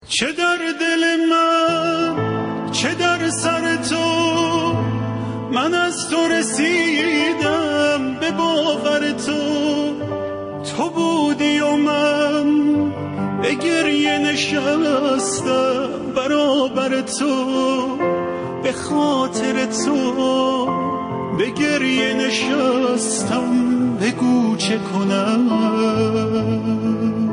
چه در دل من چه در سر تو، من از تو رسیدم به باور تو. تو بودی و من به گریه نشستم برابر تو، به خاطر تو به گریه نشستم. بگو چه کنم؟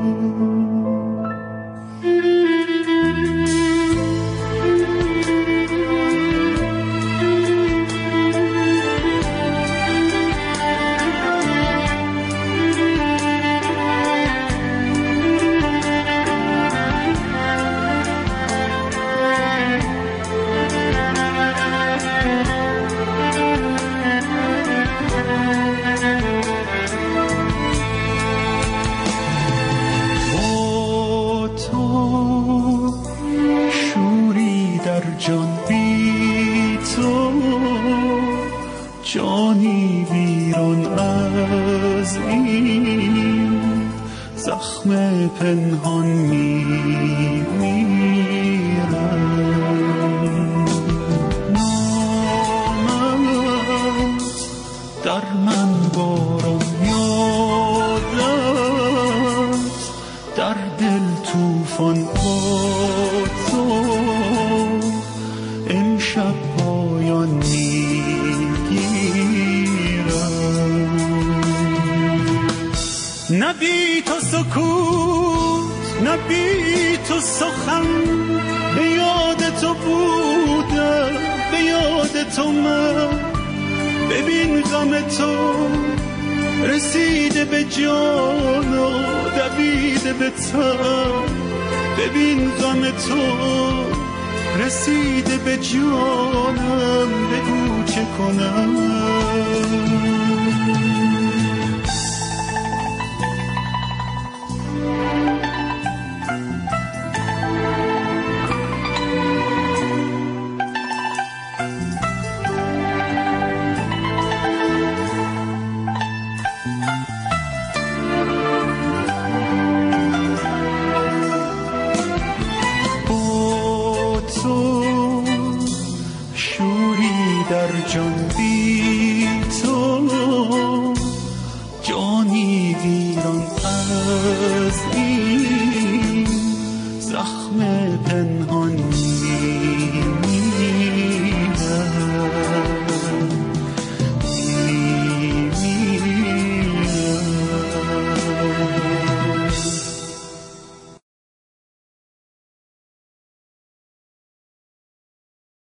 جانی ویران از این زخم پنهان میمیرم. نامت در من باران یادت، در دل توفان با تو امشب پایان نه بی تو سکوت نه بی تو سخن، به یاد تو بودم به یاد تو من. ببین غم تو رسیده به جان و دویده به تن. ببین غم تو رسیده به جانم. بگو چه کنم؟ در جان بی تو جانی ویران از این زخم پنهان